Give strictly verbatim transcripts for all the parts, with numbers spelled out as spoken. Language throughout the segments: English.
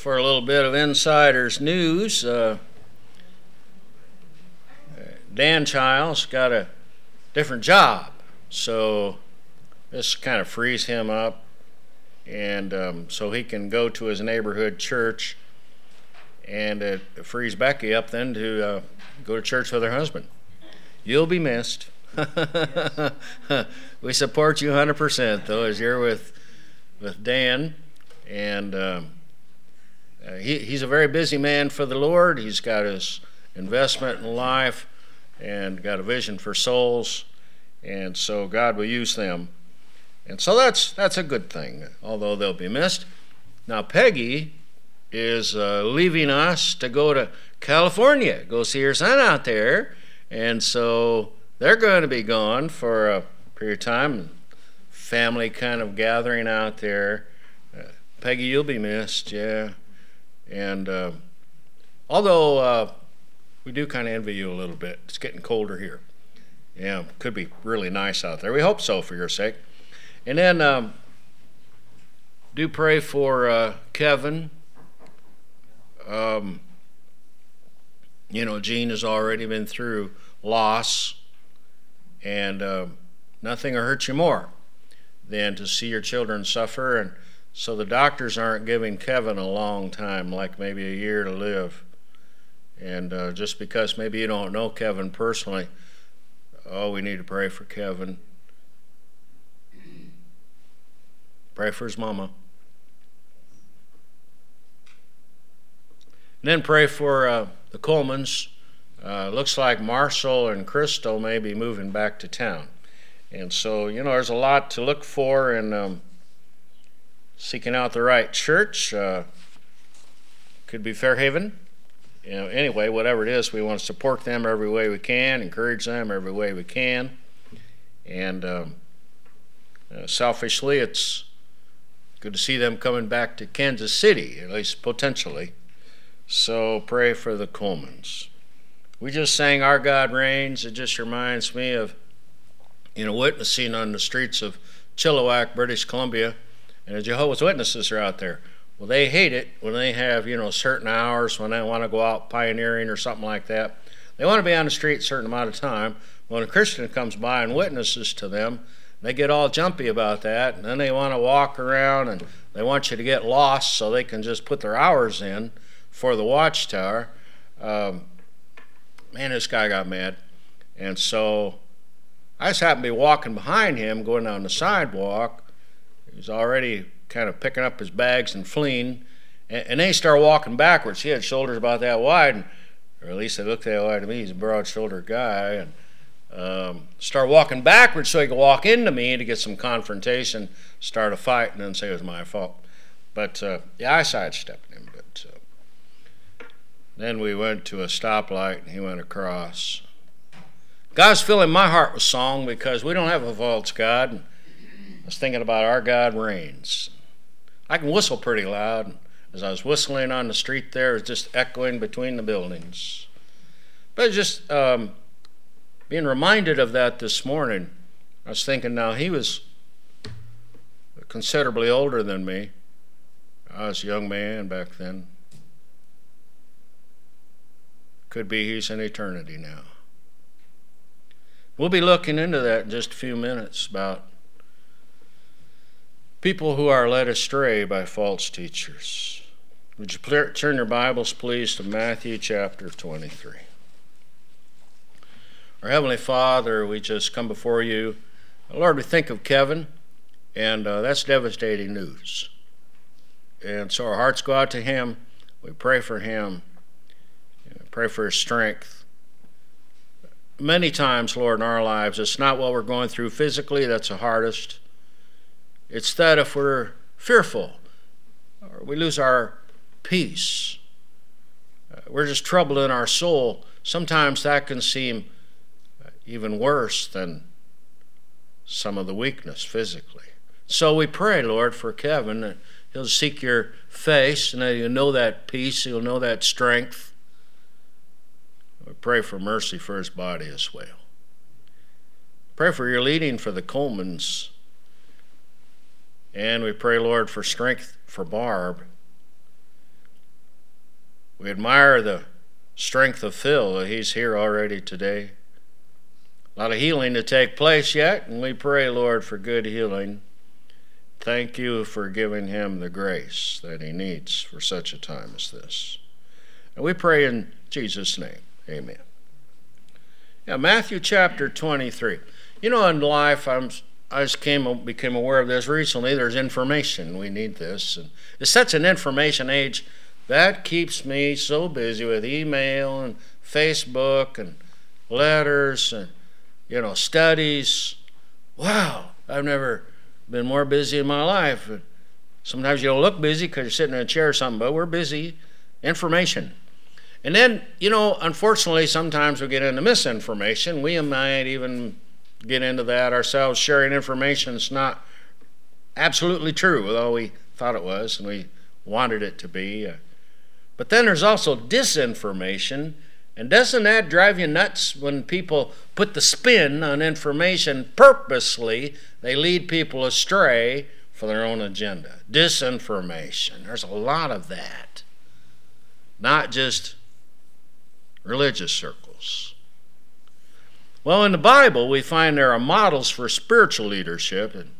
for a little bit of insider's news. Uh, Dan Childs got a different job, so this kind of frees him up, and um, so he can go to his neighborhood church, and it frees Becky up then to uh, go to church with her husband. You'll be missed. We support you one hundred percent, though, as you're with with Dan, and um, uh, he, he's a very busy man for the Lord. He's got his investment in life and got a vision for souls, and so God will use them. And so that's that's a good thing, although they'll be missed. Now, Peggy is uh, leaving us to go to California, go see her son out there, and so they're going to be gone for a period of time, family kind of gathering out there. Uh, Peggy, you'll be missed, yeah. And uh, although uh, we do kind of envy you a little bit, it's getting colder here. Yeah, could be really nice out there. We hope so for your sake. And then um, do pray for uh, Kevin. Um, you know, Gene has already been through loss, and uh, nothing will hurt you more than to see your children suffer. And so the doctors aren't giving Kevin a long time, like maybe a year to live. And uh, just because maybe you don't know Kevin personally, oh, we need to pray for Kevin. Pray for his mama. And then pray for uh, the Colemans. Uh, looks like Marshall and Crystal may be moving back to town. And so, you know, there's a lot to look for in um, seeking out the right church. Uh, could be Fairhaven. You know, anyway, whatever it is, we want to support them every way we can, encourage them every way we can. And um, uh, selfishly, it's good to see them coming back to Kansas City, at least potentially. So pray for the Colemans. We just sang Our God Reigns. It just reminds me of, you know, witnessing on the streets of Chilliwack, British Columbia, and the Jehovah's Witnesses are out there. Well, they hate it when they have, you know, certain hours when they want to go out pioneering or something like that. They want to be on the street a certain amount of time. When a Christian comes by and witnesses to them, they get all jumpy about that, and then they want to walk around, and they want you to get lost so they can just put their hours in for the watchtower. Um, man, this guy got mad. And so I just happened to be walking behind him, going down the sidewalk. He was already kind of picking up his bags and fleeing. And, and then he started walking backwards. He had shoulders about that wide, and, or at least they looked that wide to me. He's a broad-shouldered guy. And um, started walking backwards so he could walk into me to get some confrontation, start a fight, and then say it was my fault. But, uh, yeah, I sidestepped him. But uh, then we went to a stoplight, and he went across. God's filling my heart with song because we don't have a false God. And I was thinking about Our God Reigns. I can whistle pretty loud. As I was whistling on the street there, it was just echoing between the buildings. But just um, being reminded of that this morning, I was thinking now he was considerably older than me. I was a young man back then. Could be he's in eternity now. We'll be looking into that in just a few minutes about people who are led astray by false teachers. Would you turn your Bibles, please, to Matthew chapter twenty-three. Our Heavenly Father, we just come before you. Lord, we think of Kevin, and uh, that's devastating news. And so our hearts go out to him. We pray for him. Pray for his strength. Many times, Lord, in our lives, it's not what we're going through physically that's the hardest. It's that if we're fearful or we lose our peace, uh, we're just troubled in our soul, sometimes that can seem even worse than some of the weakness physically. So we pray, Lord, for Kevin, that he'll seek your face and that he'll know that peace, he'll know that strength. We pray for mercy for his body as well. Pray for your leading for the Colemans. And we pray, Lord, for strength for Barb. We admire the strength of Phil. He's here already today. A lot of healing to take place yet, and we pray, Lord, for good healing. Thank you for giving him the grace that he needs for such a time as this. And we pray in Jesus' name. Amen. Yeah, Matthew chapter twenty-three. You know, in life, I'm, I just came, became aware of this recently. There's information. We need this. And it's such an information age that keeps me so busy with email and Facebook and letters and, you know, studies. Wow, I've never been more busy in my life. Sometimes you don't look busy because you're sitting in a chair or something, but we're busy. Information. And then, you know, unfortunately, sometimes we get into misinformation. We might even get into that ourselves, sharing information that's not absolutely true, although we thought it was and we wanted it to be. But then there's also disinformation. And doesn't that drive you nuts when people put the spin on information purposely? They lead people astray for their own agenda. Disinformation. There's a lot of that. Not just religious circles. Well, in the Bible, we find there are models for spiritual leadership. And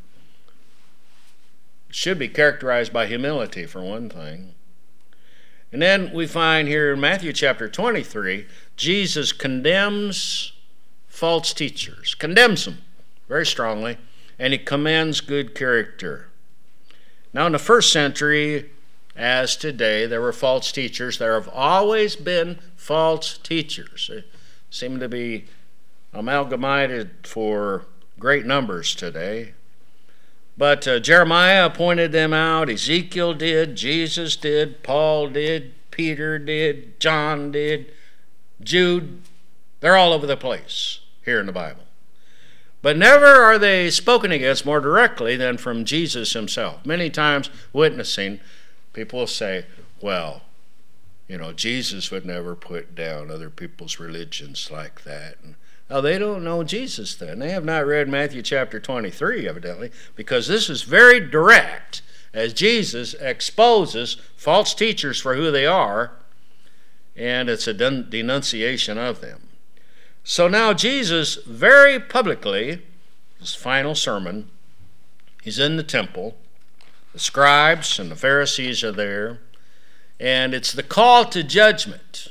it should be characterized by humility, for one thing. And then we find here in Matthew chapter twenty-three, Jesus condemns false teachers, condemns them very strongly, and he commends good character. Now, in the first century, as today, there were false teachers. There have always been false teachers. They seem to be amalgamated for great numbers today. But uh, Jeremiah pointed them out, Ezekiel did, Jesus did, Paul did, Peter did, John did, Jude. They're all over the place here in the Bible. But never are they spoken against more directly than from Jesus himself. Many times witnessing, people will say, well, you know, Jesus would never put down other people's religions like that. And, oh, they don't know Jesus then. They have not read Matthew chapter twenty-three, evidently, because this is very direct as Jesus exposes false teachers for who they are, and it's a den- denunciation of them. So now Jesus very publicly, his final sermon, he's in the temple. The scribes and the Pharisees are there, and it's the call to judgment.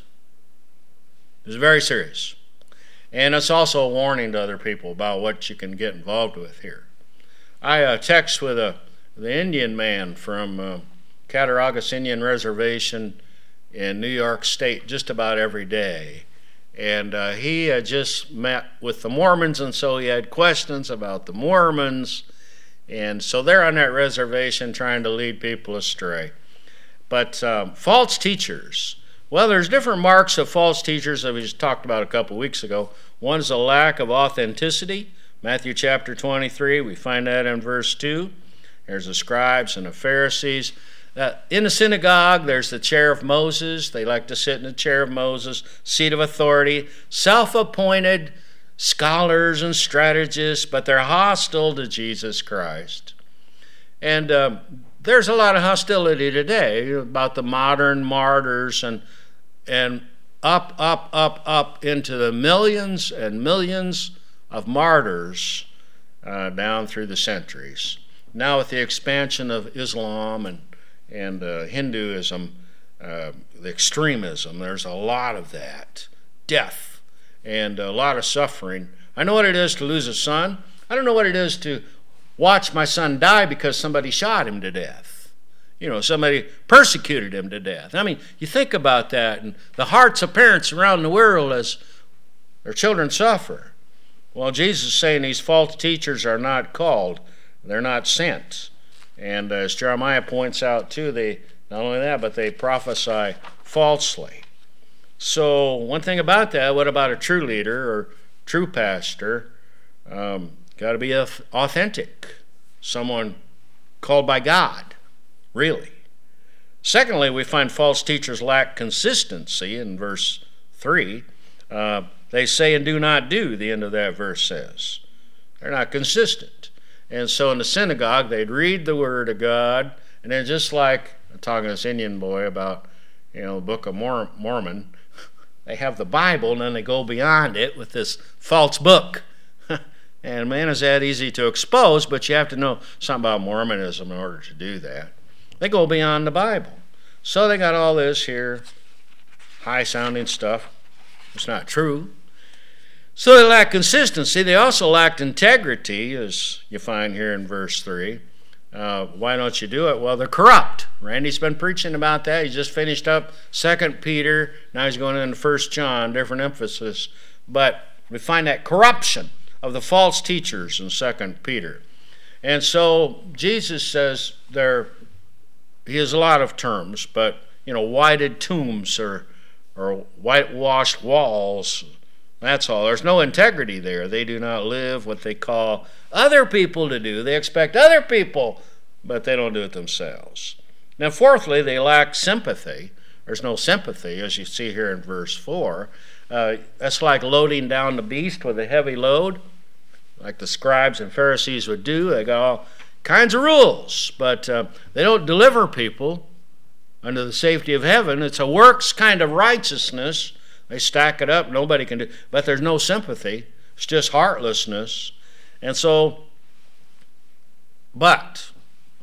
It's very serious. And it's also a warning to other people about what you can get involved with here. I uh, text with a the Indian man from uh, Cattaraugus Indian Reservation in New York State just about every day. And uh, he had just met with the Mormons, and so he had questions about the Mormons. And so they're on that reservation trying to lead people astray. But um, false teachers, well, there's different marks of false teachers that we just talked about a couple weeks ago. One is a lack of authenticity. Matthew chapter twenty-three, we find that in verse two. There's the scribes and the Pharisees. Uh, in the synagogue, there's the chair of Moses. They like to sit in the chair of Moses, seat of authority, self-appointed scholars and strategists, but they're hostile to Jesus Christ. And um, there's a lot of hostility today about the modern martyrs and and up, up, up, up into the millions and millions of martyrs uh, down through the centuries. Now with the expansion of Islam and, and uh, Hinduism, uh, the extremism, there's a lot of that. Death and a lot of suffering. I know what it is to lose a son. I don't know what it is to watch my son die because somebody shot him to death. You know, somebody persecuted him to death. I mean, you think about that, and the hearts of parents around the world as their children suffer. Well, Jesus is saying these false teachers are not called. They're not sent. And as Jeremiah points out too, they not only that, but they prophesy falsely. So one thing about that, what about a true leader or true pastor? Um, got to be authentic. Someone called by God, really. Secondly, we find false teachers lack consistency in verse three. Uh, they say and do not do, the end of that verse says. They're not consistent. And so in the synagogue, they'd read the Word of God, and then just like, I'm talking to this Indian boy about, you know, the Book of Mor- Mormon. They have the Bible, and then they go beyond it with this false book. And man, is that easy to expose, but you have to know something about Mormonism in order to do that. They go beyond the Bible. So they got all this here, high-sounding stuff. It's not true. So they lack consistency. They also lacked integrity, as you find here in verse three. Uh, why don't you do it? Well, they're corrupt. Randy's been preaching about that. He just finished up Second Peter. Now he's going into First John, different emphasis. But we find that corruption of the false teachers in Second Peter. And so Jesus says there, he has a lot of terms, but, you know, whited tombs or, or whitewashed walls, that's all. There's no integrity there. They do not live what they call other people to do. They expect other people, but they don't do it themselves. Now, fourthly, they lack sympathy. There's no sympathy, as you see here in verse four. Uh, that's like loading down the beast with a heavy load, like the scribes and Pharisees would do. They got all kinds of rules, but uh, they don't deliver people under the safety of heaven. It's a works kind of righteousness. They stack it up. Nobody can do, but there's no sympathy. It's just heartlessness. And so, but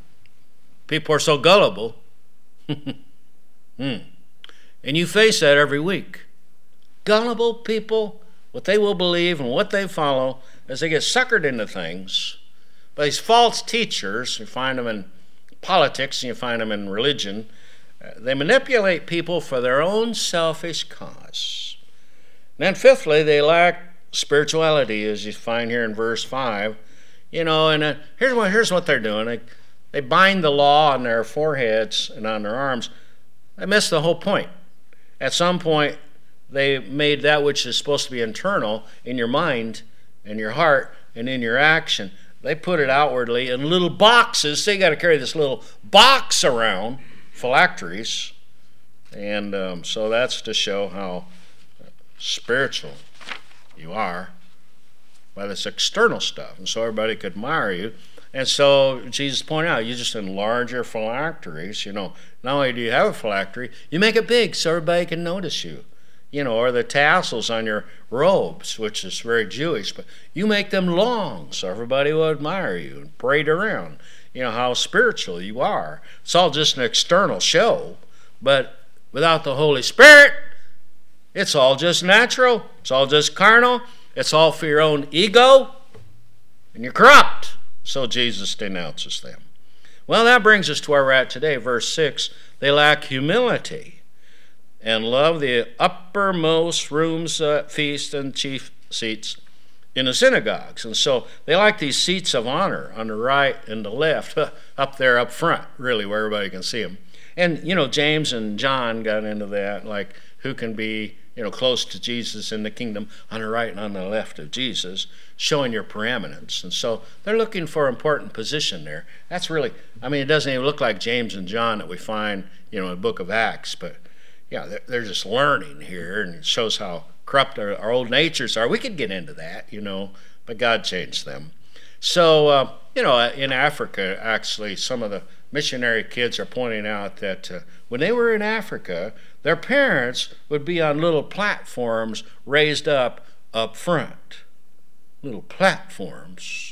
people are so gullible. hmm. And you face that every week. Gullible people, what they will believe and what they follow as they get suckered into things. But these false teachers, you find them in politics and you find them in religion, uh, they manipulate people for their own selfish cause. And then fifthly, they lack spirituality, as you find here in verse five. You know, and uh, here's what here's what they're doing. They, they bind the law on their foreheads and on their arms. They miss the whole point. At some point, they made that which is supposed to be internal in your mind and your heart and in your action. They put it outwardly in little boxes. So you got to carry this little box around, phylacteries. And um, so that's to show how spiritual you are by this external stuff. And so everybody could admire you. And so Jesus pointed out, you just enlarge your phylacteries. You know, not only do you have a phylactery, you make it big so everybody can notice you. You know, or the tassels on your robes, which is very Jewish, but you make them long so everybody will admire you and parade around, you know, how spiritual you are. It's all just an external show, but without the Holy Spirit, it's all just natural, it's all just carnal, it's all for your own ego, and you're corrupt. So Jesus denounces them. Well, that brings us to where we're at today, verse six. They lack humility and love the uppermost rooms, uh, feast, and chief seats in the synagogues. And so they like these seats of honor on the right and the left, up there up front, really, where everybody can see them. And, you know, James and John got into that, like who can be, you know, close to Jesus in the kingdom on the right and on the left of Jesus, showing your preeminence. And so they're looking for important position there. That's really, I mean, it doesn't even look like James and John that we find, you know, in the book of Acts, but yeah, they're, they're just learning here, and it shows how corrupt our, our old natures are. We could get into that, you know, but God changed them. So, uh, you know, in Africa, actually, some of the missionary kids are pointing out that uh, when they were in Africa, their parents would be on little platforms raised up up front. Little platforms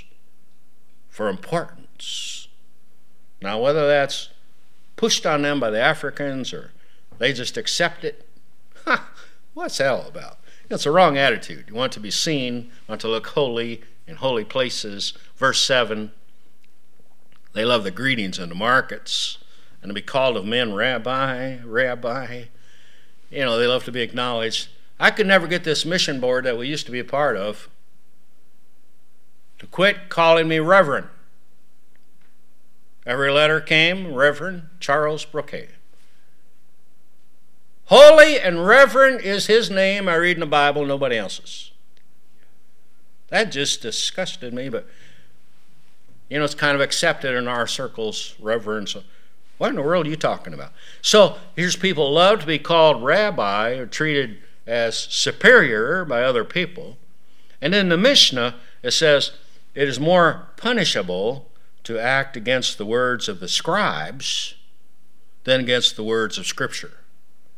for importance. Now, whether that's pushed on them by the Africans or they just accept it, huh, what's that all about? It's a wrong attitude. You want to be seen, want to look holy in holy places. Verse seven, they love the greetings in the markets and to be called of men, Rabbi, Rabbi. You know, they love to be acknowledged. I could never get this mission board that we used to be a part of to quit calling me Reverend. Every letter came, Reverend Charles Brocade. Holy and reverend is his name I read in the Bible, nobody else's. That just disgusted me, but, you know, it's kind of accepted in our circles, reverend. So what in the world are you talking about? So here's people love to be called rabbi or treated as superior by other people. And in the Mishnah, it says, it is more punishable to act against the words of the scribes than against the words of Scripture.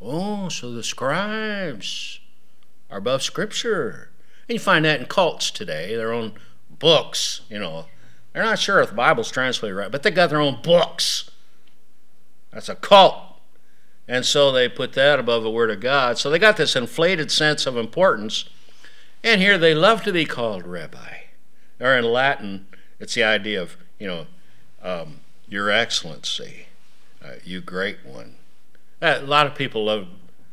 Oh, so the scribes are above Scripture. And you find that in cults today, their own books, you know. They're not sure if the Bible's translated right, but they got their own books. That's a cult. And so they put that above the Word of God. So they got this inflated sense of importance. And here they love to be called rabbi. Or in Latin, it's the idea of, you know, um, your excellency, uh, you great one. Uh, a lot of people love,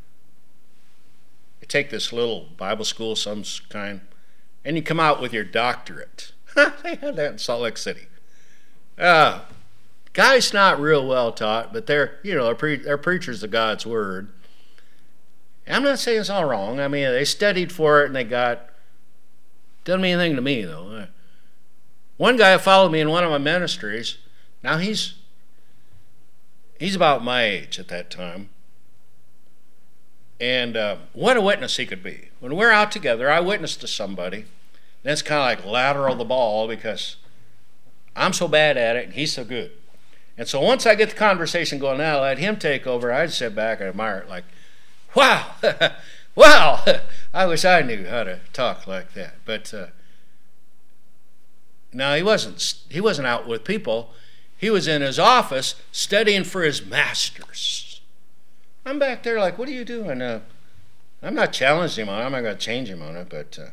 you take this little Bible school of some kind, and you come out with your doctorate. They had that in Salt Lake City. Uh, guy's not real well taught, but they're, you know, they're, pre- they're preachers of God's Word. I'm not saying it's all wrong. I mean, they studied for it and they got, doesn't mean anything to me, though. One guy followed me in one of my ministries. Now he's he's about my age at that time. And uh, what a witness he could be. When we're out together, I witness to somebody. Then it's kind of like lateral the ball because I'm so bad at it and he's so good. And so once I get the conversation going, now let him take over, I'd sit back and admire it like, wow, wow, I wish I knew how to talk like that. But uh, no, he wasn't, he wasn't out with people. He was in his office studying for his master's. I'm back there like, what are you doing? Uh, I'm not challenging him on it. I'm not going to change him on it. But uh,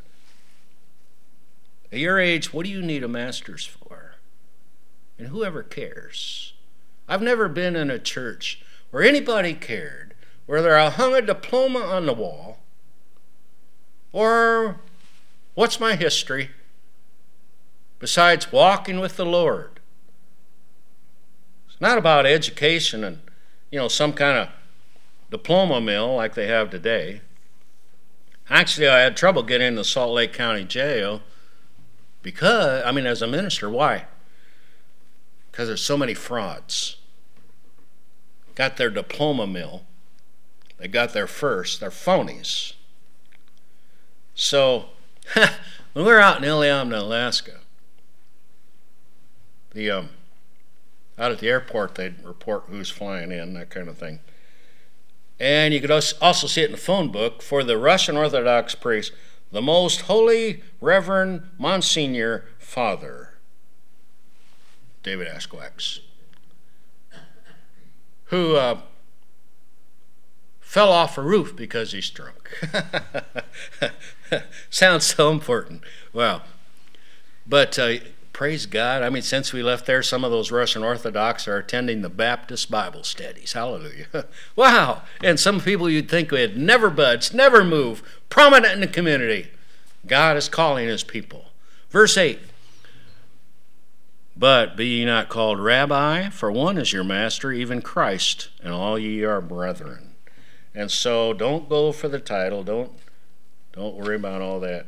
at your age, what do you need a master's for? And whoever cares. I've never been in a church where anybody cared, where they hung a diploma on the wall, or what's my history besides walking with the Lord. It's not about education and, you know, some kind of diploma mill like they have today. Actually, I had trouble getting into Salt Lake County Jail because, I mean, as a minister, why? Because there's so many frauds. Got their diploma mill. They got there first. They're phonies. So, when we were out in Iliamna, Alaska, the um, out at the airport, they'd report who's flying in, that kind of thing. And you could also see it in the phone book for the Russian Orthodox priest, the Most Holy Reverend Monsignor Father David Asquax, who uh, fell off a roof because he's drunk. Sounds so important. Wow. But uh, praise God. I mean, since we left there, some of those Russian Orthodox are attending the Baptist Bible studies. Hallelujah. Wow. And some people you'd think would never budge, never move, prominent in the community. God is calling his people. Verse eight. But be ye not called rabbi, for one is your master, even Christ, and all ye are brethren. And so don't go for the title. Don't, don't worry about all that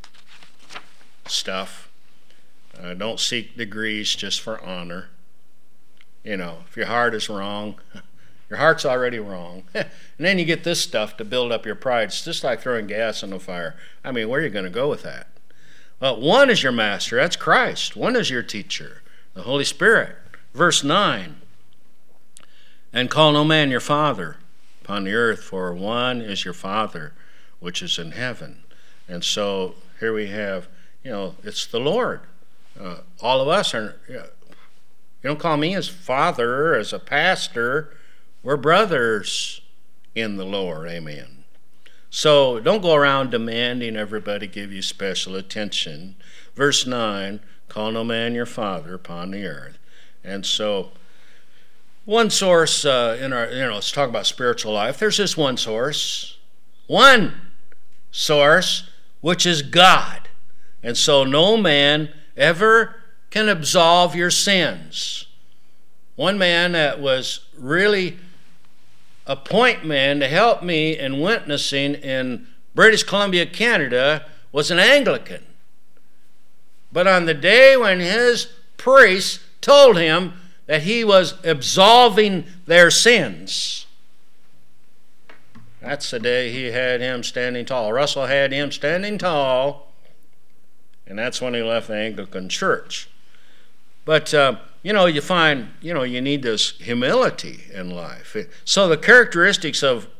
stuff. Uh, don't seek degrees just for honor. You know, if your heart is wrong, your heart's already wrong. And then you get this stuff to build up your pride. It's just like throwing gas on the fire. I mean, where are you going to go with that? Well, one is your master. That's Christ. One is your teacher, the Holy Spirit. Verse nine. And call no man your father upon the earth, for one is your Father which is in heaven. And so here we have, you know, it's the Lord. Uh, all of us are, you know, you don't call me as father, as a pastor. We're brothers in the Lord. Amen. So don't go around demanding everybody give you special attention. Verse nine, call no man your father upon the earth. And so one source uh, in our, you know, let's talk about spiritual life. There's just one source. One source, which is God. And so no man ever can absolve your sins. One man that was really a point man to help me in witnessing in British Columbia, Canada, was an Anglican. But on the day when his priest told him that he was absolving their sins, that's the day he had him standing tall. Russell had him standing tall, and that's when he left the Anglican Church. But, uh, you know, you find, you know, you need this humility in life. So the characteristics of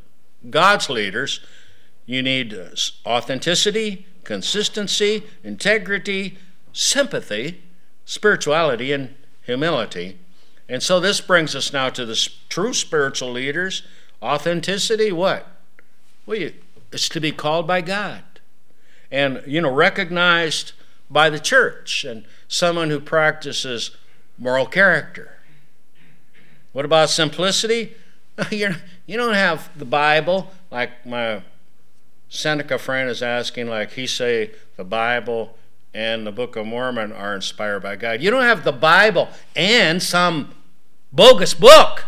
God's leaders, you need authenticity, consistency, integrity, sympathy, spirituality, and humility. And so this brings us now to the true spiritual leaders. Authenticity, what? Well, you, it's to be called by God and, you know, recognized by the church, and someone who practices moral character. What about simplicity? You're, you don't have the Bible, like my Seneca friend is asking, like he say the Bible and the Book of Mormon are inspired by God. You don't have the Bible and some bogus book.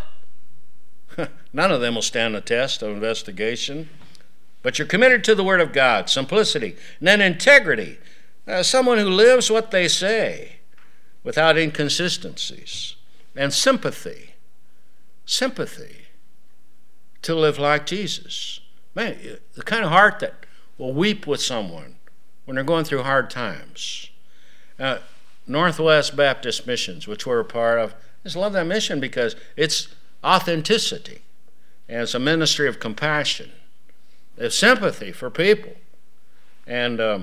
None of them will stand the test of investigation. But you're committed to the Word of God, simplicity. And then integrity. Uh, someone who lives what they say without inconsistencies. And sympathy. Sympathy. To live like Jesus. Man, the kind of heart that will weep with someone when they're going through hard times. Uh, Northwest Baptist Missions, which we're a part of, I just love that mission because it's authenticity. And it's a ministry of compassion. There's sympathy for people. And um,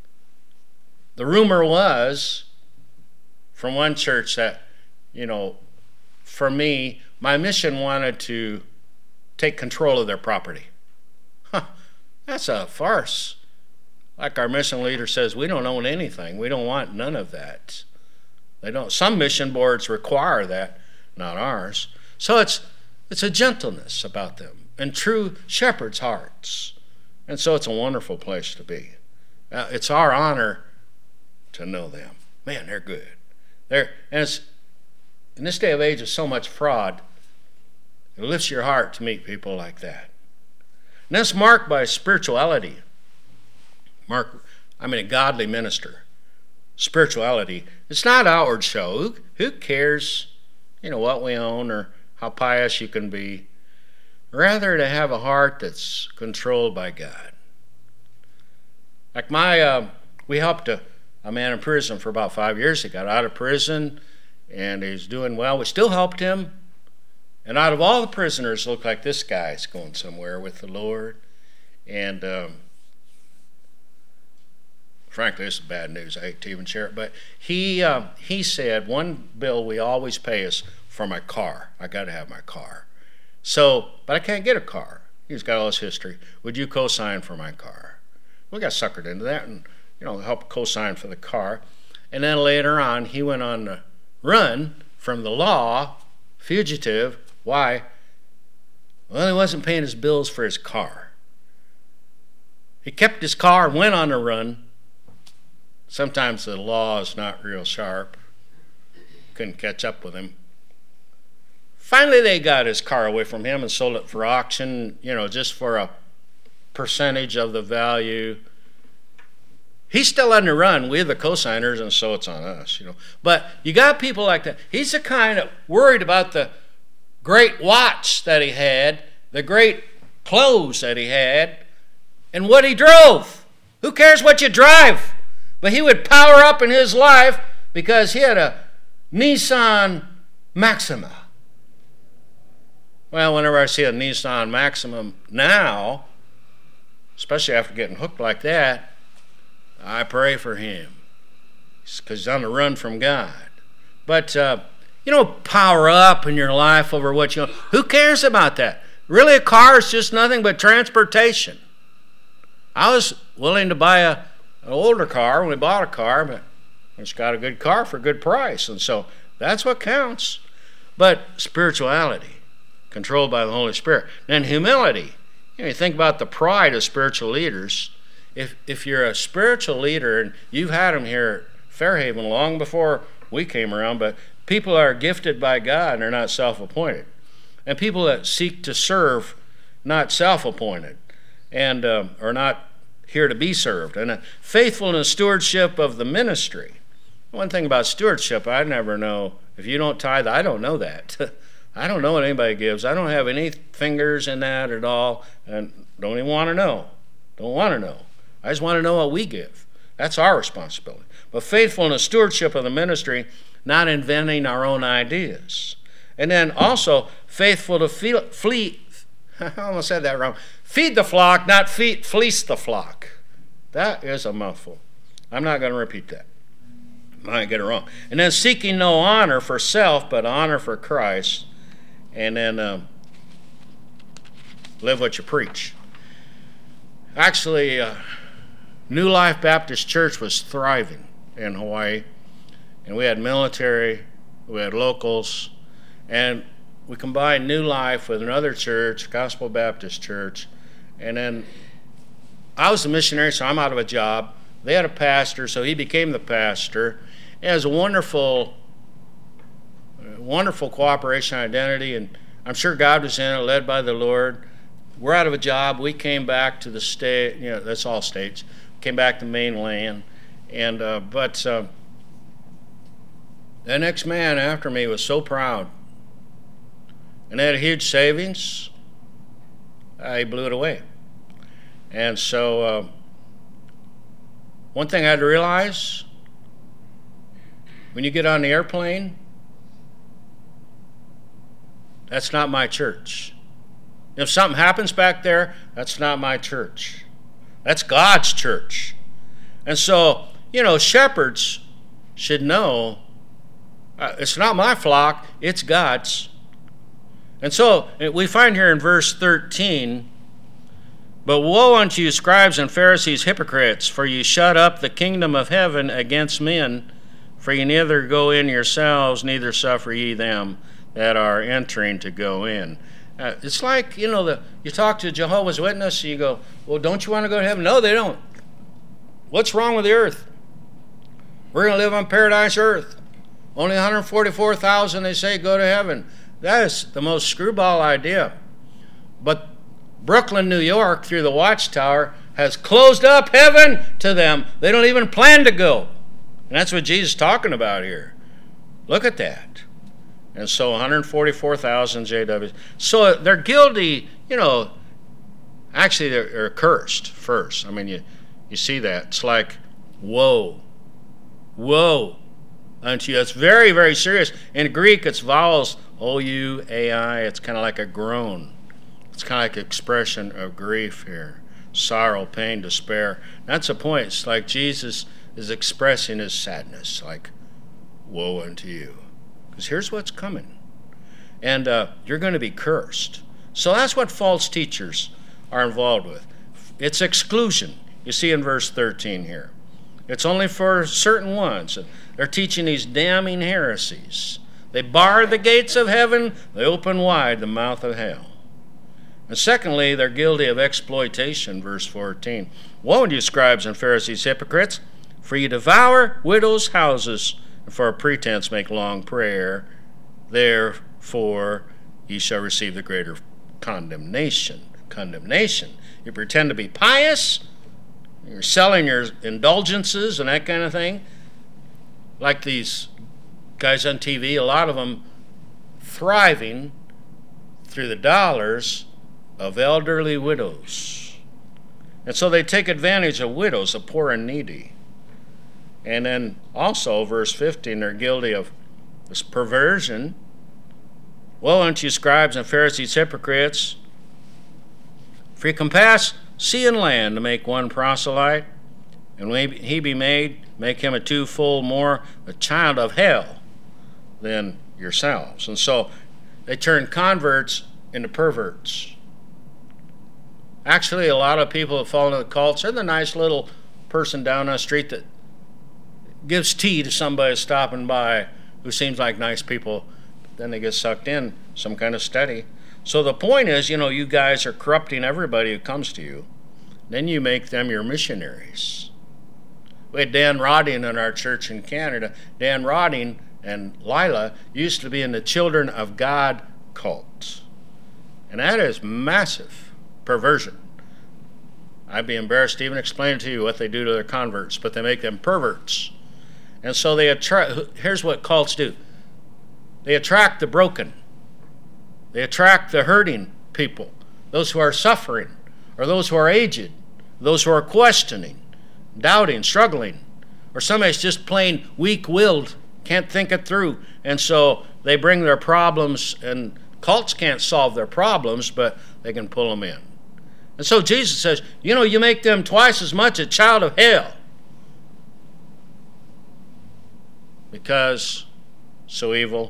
the rumor was from one church that, you know, for me, my mission wanted to take control of their property. Huh, that's a farce. Like our mission leader says, we don't own anything. We don't want none of that. They don't. Some mission boards require that, not ours. So it's it's a gentleness about them and true shepherds' hearts. And so it's a wonderful place to be. Uh, it's our honor to know them. Man, they're good. They're and it's in this day of age, there's so much fraud. It lifts your heart to meet people like that. And that's marked by spirituality. Mark, I mean, a godly minister. Spirituality. It's not outward show. Who, who cares, you know, what we own or how pious you can be? Rather, to have a heart that's controlled by God. Like my, uh, we helped a, a man in prison for about five years. He got out of prison, and he's doing well. We still helped him. And out of all the prisoners, it looked like this guy's going somewhere with the Lord. And um, frankly, this is bad news. I hate to even share it. But he uh, he said, one bill we always pay is for my car. I got to have my car. So, but I can't get a car. He's got all this history. Would you co-sign for my car? We got suckered into that and, you know, helped co-sign for the car. And then later on, he went on the run from the law, fugitive. Why? Well, he wasn't paying his bills for his car. He kept his car and went on the run. Sometimes the law is not real sharp. Couldn't catch up with him. Finally, they got his car away from him and sold it for auction, you know, just for a percentage of the value. He's still on the run. We're the co-signers, and so it's on us, you know. But you got people like that. He's the kind of worried about the great watch that he had, the great clothes that he had, and what he drove. Who cares what you drive? But he would power up in his life because he had a Nissan Maxima. Well, whenever I see a Nissan Maxima now, especially after getting hooked like that, I pray for him because he's on the run from God. But, uh, you know, power up in your life over what you know. Who cares about that? Really, a car is just nothing but transportation. I was willing to buy a, an older car when we bought a car, but it's got a good car for a good price. And so that's what counts. But spirituality, controlled by the Holy Spirit. And humility. You know, you think about the pride of spiritual leaders. If if you're a spiritual leader, and you've had them here at Fairhaven long before we came around, but people are gifted by God and are not self-appointed. And people that seek to serve, not self-appointed, and uh, are not here to be served. And a faithfulness stewardship of the ministry. One thing about stewardship, I never know. If you don't tithe, I don't know that. I don't know what anybody gives. I don't have any fingers in that at all, and don't even want to know. Don't want to know. I just want to know what we give. That's our responsibility. But faithfulness, stewardship of the ministry, not inventing our own ideas. And then also faithful to flee, I almost said that wrong. Feed the flock, not feed, fleece the flock. That is a mouthful. I'm not going to repeat that. I might get it wrong. And then seeking no honor for self, but honor for Christ. And then um, live what you preach. Actually, uh, New Life Baptist Church was thriving in Hawaii. And we had military, we had locals, and we combined New Life with another church, Gospel Baptist Church. And then I was a missionary, so I'm out of a job. They had a pastor, so he became the pastor. It was a wonderful, wonderful cooperation identity, and I'm sure God was in it, led by the Lord. We're out of a job. We came back to the state, you know, that's all states, came back to mainland. And, uh, but uh, the next man after me was so proud. And they had a huge savings. Uh, he blew it away. And so uh, one thing I had to realize, when you get on the airplane, that's not my church. If something happens back there, that's not my church. That's God's church. And so, you know, shepherds should know uh, it's not my flock, it's God's. And so we find here in verse thirteen, but woe unto you, scribes and Pharisees, hypocrites, for ye shut up the kingdom of heaven against men, for ye neither go in yourselves, neither suffer ye them that are entering to go in. Uh, it's like, you know, the, you talk to a Jehovah's Witness, you go, well, don't you want to go to heaven? No, they don't. What's wrong with the earth? We're going to live on paradise earth. Only one hundred forty-four thousand, they say, go to heaven. That is the most screwball idea. But Brooklyn, New York, through the Watchtower, has closed up heaven to them. They don't even plan to go. And that's what Jesus is talking about here. Look at that. And so one hundred forty-four thousand J Ws. So they're guilty, you know, actually they're, they're cursed first. I mean, you, you see that. It's like, woe. Woe unto you. It's very, very serious. In Greek, it's vowels, O U A I. It's kind of like a groan. It's kind of like an expression of grief here. Sorrow, pain, despair. That's the point. It's like Jesus is expressing his sadness, like, woe unto you. Because here's what's coming. And uh, you're going to be cursed. So that's what false teachers are involved with. It's exclusion. You see in verse thirteen here. It's only for certain ones. They're teaching these damning heresies. They bar the gates of heaven. They open wide the mouth of hell. And secondly, they're guilty of exploitation, verse fourteen. Woe unto you, scribes and Pharisees, hypocrites, for you devour widows' houses, and for a pretense make long prayer. Therefore ye shall receive the greater condemnation. Condemnation. You pretend to be pious. You're selling your indulgences and that kind of thing. Like these guys on T V, a lot of them thriving through the dollars of elderly widows. And so they take advantage of widows, the poor and needy. And then also, verse fifteen, they're guilty of this perversion. Woe unto you, scribes and Pharisees, hypocrites, for ye compass sea and land to make one proselyte, and when he be made, make him a twofold more a child of hell than yourselves. And so they turn converts into perverts. Actually, a lot of people that fall into the cults, they're the nice little person down the street that gives tea to somebody stopping by who seems like nice people. Then they get sucked in some kind of study. So the point is, you know, you guys are corrupting everybody who comes to you. Then you make them your missionaries. We had Dan Rodding in our church in Canada. Dan Rodding and Lila used to be in the Children of God cult. And that is massive perversion. I'd be embarrassed to even explain to you what they do to their converts, but they make them perverts. And so they attract, here's what cults do. They attract the broken. They attract the hurting people, those who are suffering, or those who are aged, those who are questioning, doubting, struggling, or somebody's just plain weak-willed, can't think it through. And so they bring their problems, and cults can't solve their problems, but they can pull them in. And so Jesus says, you know, you make them twice as much a child of hell because so evil,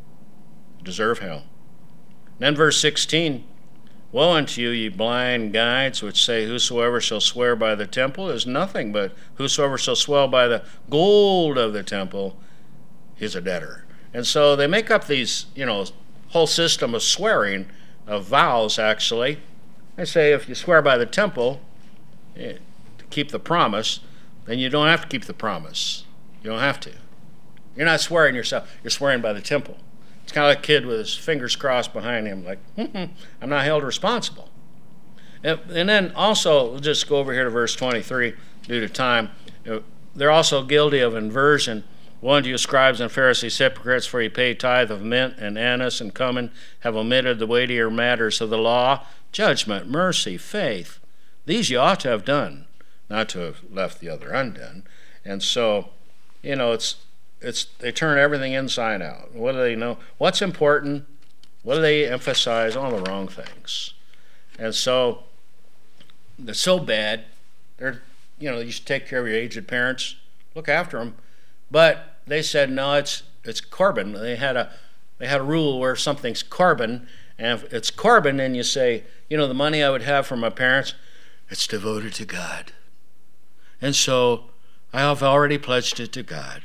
deserve hell. And then verse sixteen, woe unto you, ye blind guides, which say, whosoever shall swear by the temple is nothing, but whosoever shall swear by the gold of the temple is a debtor. And so they make up these, you know, whole system of swearing, of vows actually. They say if you swear by the temple eh, to keep the promise, then you don't have to keep the promise. You don't have to. You're not swearing yourself. You're swearing by the temple. It's kind of like a kid with his fingers crossed behind him, like, mm-mm, I'm not held responsible. And, and then also, we'll just go over here to verse twenty-three due to time. They're also guilty of inversion. One of you scribes and Pharisees, hypocrites, for ye pay tithe of mint and anise and cumin, have omitted the weightier matters of the law, judgment, mercy, faith. These you ought to have done, not to have left the other undone. And so, you know, it's it's they turn everything inside out. What do they know? What's important? What do they emphasize? All the wrong things. And so they're so bad. They're, you know, you should take care of your aged parents, look after them. But they said no, it's it's Corban. They had a they had a rule where something's Corban, and if it's Corban, then you say, you know, the money I would have from my parents, it's devoted to God, and so I have already pledged it to God.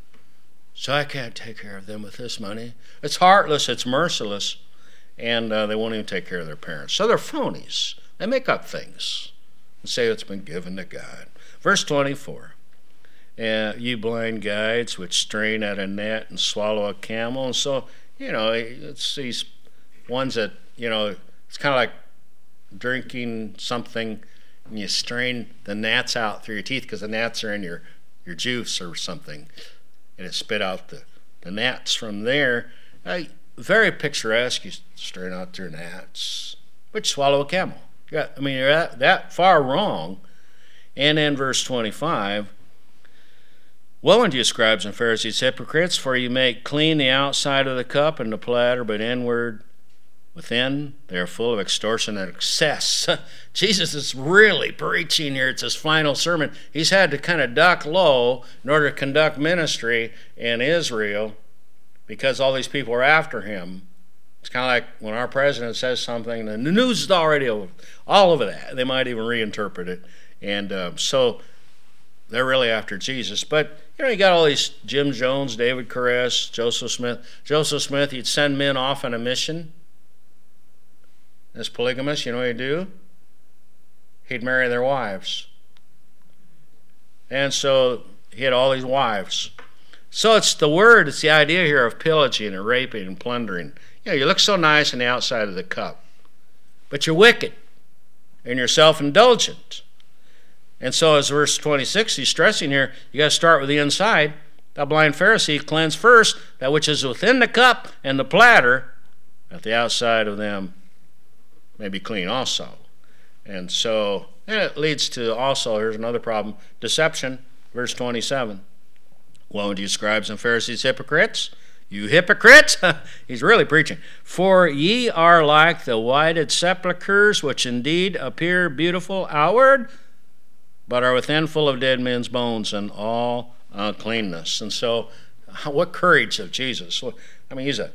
So I can't take care of them with this money. It's heartless, it's merciless, and uh, they won't even take care of their parents. So they're phonies. They make up things and say it's been given to God. Verse twenty-four. Uh, you blind guides which strain at a net and swallow a camel. And so, you know, it's these ones that, you know, it's kind of like drinking something and you strain the gnats out through your teeth because the gnats are in your, your juice or something. And it spit out the, the gnats from there. Uh, very picturesque. You strain out their gnats, but you swallow a camel. Yeah, I mean, you're that, that far wrong. And then verse twenty-five, woe unto you, scribes and Pharisees, hypocrites, for you make clean the outside of the cup and the platter, but inward, within, they are full of extortion and excess. Jesus is really preaching here. It's his final sermon. He's had to kind of duck low in order to conduct ministry in Israel because all these people are after him. It's kind of like when our president says something, the news is already over, all over that. They might even reinterpret it. And uh, so they're really after Jesus. But, you know, you got all these Jim Jones, David Koresh, Joseph Smith. Joseph Smith, he'd send men off on a mission. As polygamists, you know what he'd do? He'd marry their wives. And so he had all these wives. So it's the word, it's the idea here of pillaging and raping and plundering. You know, you look so nice on the outside of the cup, but you're wicked and you're self-indulgent. And so as verse twenty-six, he's stressing here, you got to start with the inside. The blind Pharisee cleanse first that which is within the cup and the platter, that the outside of them may be clean also. And so and it leads to also, here's another problem, deception. Verse twenty-seven. Woe unto you, scribes and Pharisees, hypocrites! You hypocrites! He's really preaching. For ye are like the whited sepulchres, which indeed appear beautiful outward, but are within full of dead men's bones and all uncleanness. And so, what courage of Jesus. I mean, he's a,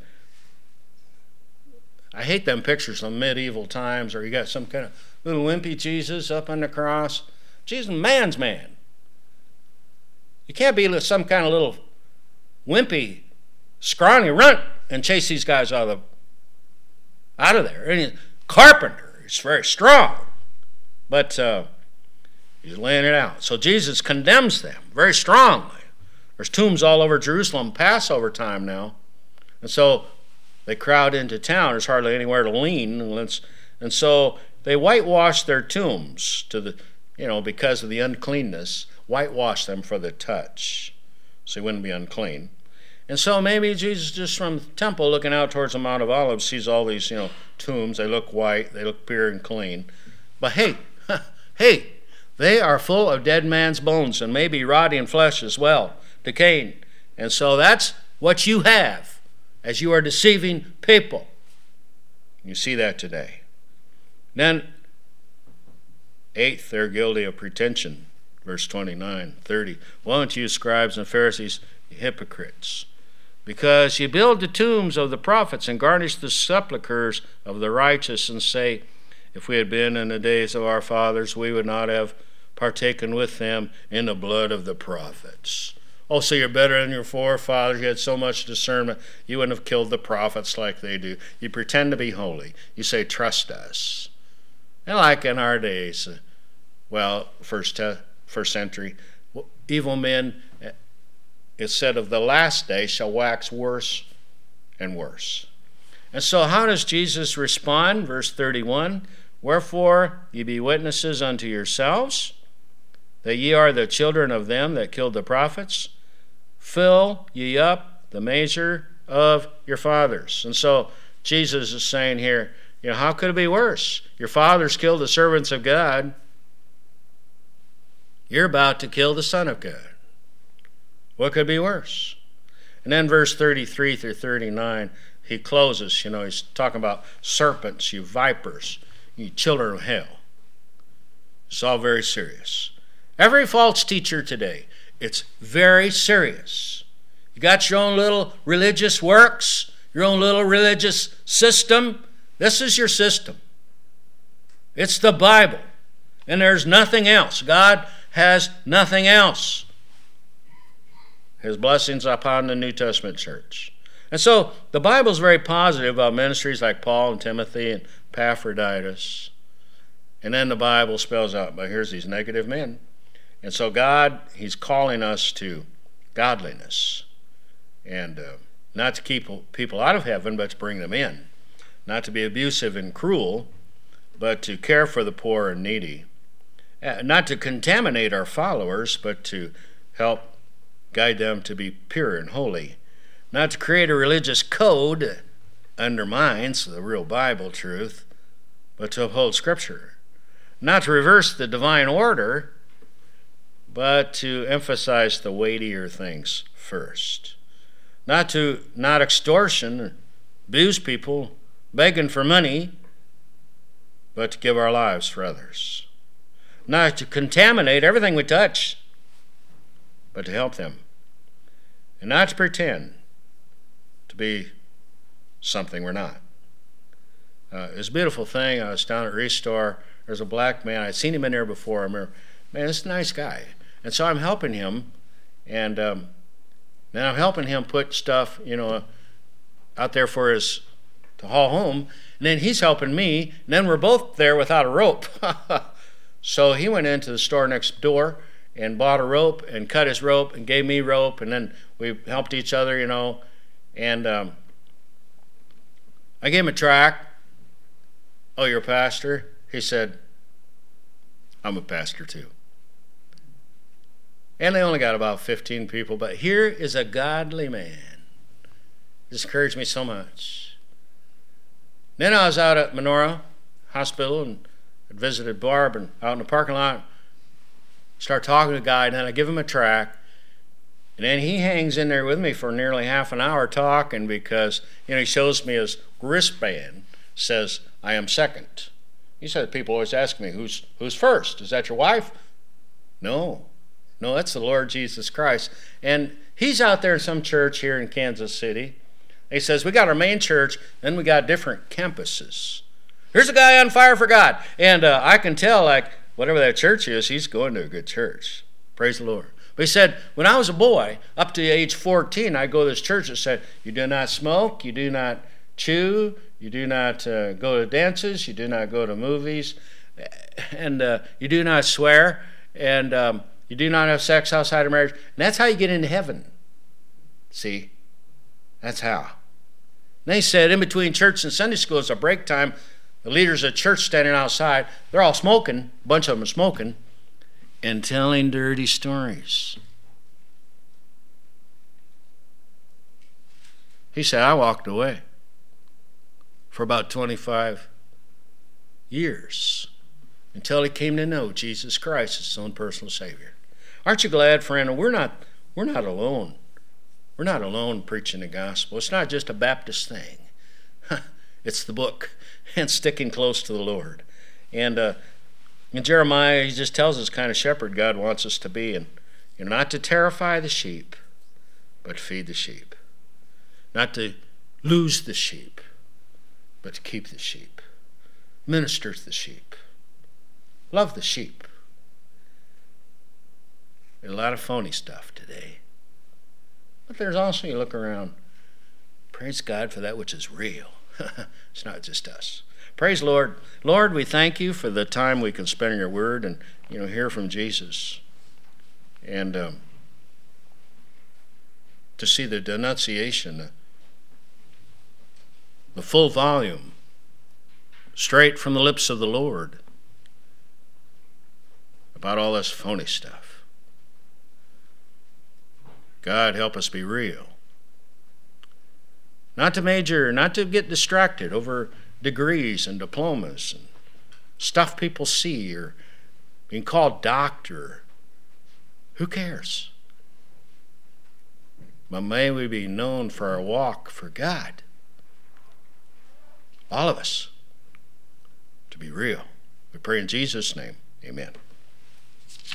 I hate them pictures of medieval times, or you got some kind of little wimpy Jesus up on the cross. Jesus, man's man. You can't be some kind of little wimpy, scrawny runt and chase these guys out of, the, out of there. And he's carpenter. He's very strong. But uh, he's laying it out. So Jesus condemns them very strongly. There's tombs all over Jerusalem, Passover time now. And so they crowd into town. There's hardly anywhere to lean. And so they whitewash their tombs to the, you know, because of the uncleanness. Whitewash them for the touch, so he wouldn't be unclean. And so maybe Jesus, just from the temple looking out towards the Mount of Olives, sees all these, you know, tombs. They look white, they look pure and clean. But hey, hey, they are full of dead man's bones and maybe rotting flesh as well, decaying. And so that's what you have as you are deceiving people. You see that today. Then, eighth, they're guilty of pretension. Verse twenty-nine, thirty. Woe unto you, scribes and Pharisees, hypocrites, because ye build the tombs of the prophets and garnish the sepulchres of the righteous, and say, if we had been in the days of our fathers, we would not have partaken with them in the blood of the prophets. Oh, so you're better than your forefathers. You had so much discernment. You wouldn't have killed the prophets like they do. You pretend to be holy. You say, trust us. And like in our days, well, first, uh, first century, evil men, it said of the last day, shall wax worse and worse. And so how does Jesus respond? Verse thirty-one, wherefore ye be witnesses unto yourselves, that ye are the children of them that killed the prophets. Fill ye up the measure of your fathers. And so Jesus is saying here, you know, how could it be worse? Your fathers killed the servants of God. You're about to kill the Son of God. What could be worse? And then verse thirty-three through thirty-nine, he closes, you know, he's talking about serpents, you vipers, you children of hell. It's all very serious. Every false teacher today, it's very serious. You got your own little religious works, your own little religious system. This is your system. It's the Bible. And there's nothing else. God has nothing else. His blessings upon the New Testament church. And so the Bible is very positive about ministries like Paul and Timothy and Epaphroditus. And then the Bible spells out, but here's these negative men. And so God, he's calling us to godliness. And uh, not to keep people out of heaven, but to bring them in. Not to be abusive and cruel, but to care for the poor and needy. Uh, not to contaminate our followers, but to help guide them to be pure and holy. Not to create a religious code that undermines the real Bible truth, but to uphold Scripture. Not to reverse the divine order, but to emphasize the weightier things first. Not to not extortion, abuse people, begging for money, but to give our lives for others. Not to contaminate everything we touch, but to help them. And not to pretend to be something we're not. Uh, it was a beautiful thing. I was down at Restore. There's a black man. I'd seen him in there before. I remember, man, this is a nice guy. And so I'm helping him. And um, then I'm helping him put stuff, you know, out there for his, to haul home. And then he's helping me. And then we're both there without a rope. So he went into the store next door and bought a rope and cut his rope and gave me rope. And then we helped each other, you know. And um, I gave him a tract. Oh, you're a pastor? He said, I'm a pastor too. And they only got about fifteen people, but here is a godly man. This encouraged me so much. Then I was out at Menorah Hospital and I visited Barb, and out in the parking lot, start talking to the guy, and then I give him a tract. And then he hangs in there with me for nearly half an hour talking because, you know, he shows me his wristband, says, I am second. He said, people always ask me, who's who's first? Is that your wife? No. No, that's the Lord Jesus Christ. And he's out there in some church here in Kansas City. He says, we got our main church, then we got different campuses. Here's a guy on fire for God. And uh, I can tell, like, whatever that church is, he's going to a good church. Praise the Lord. But he said, when I was a boy, up to age fourteen, I'd go to this church that said, you do not smoke, you do not chew, you do not uh, go to dances, you do not go to movies, and uh, you do not swear, and um, you do not have sex outside of marriage. And that's how you get into heaven. See? That's how. And he said, in between church and Sunday school, it's a break time. The leaders of church standing outside, they're all smoking, a bunch of them are smoking, and telling dirty stories. He said, I walked away for about twenty-five years until he came to know Jesus Christ as his own personal Savior. Aren't you glad, friend? We're not, we're not alone. We're not alone preaching the gospel. It's not just a Baptist thing. It's the book and sticking close to the Lord. And uh, in Jeremiah, he just tells us kind of shepherd God wants us to be. And you know, not to terrify the sheep, but feed the sheep. Not to lose the sheep, but to keep the sheep. Minister to the sheep. Love the sheep. There's a lot of phony stuff today. But there's also, you look around, praise God for that which is real. It's not just us. Praise Lord. Lord, we thank you for the time we can spend in your word and, you know, hear from Jesus. And um, to see the denunciation, the, the full volume, straight from the lips of the Lord about all this phony stuff. God, help us be real. Not to major, not to get distracted over degrees and diplomas and stuff people see or being called doctor. Who cares? But may we be known for our walk for God. All of us. To be real. We pray in Jesus' name. Amen.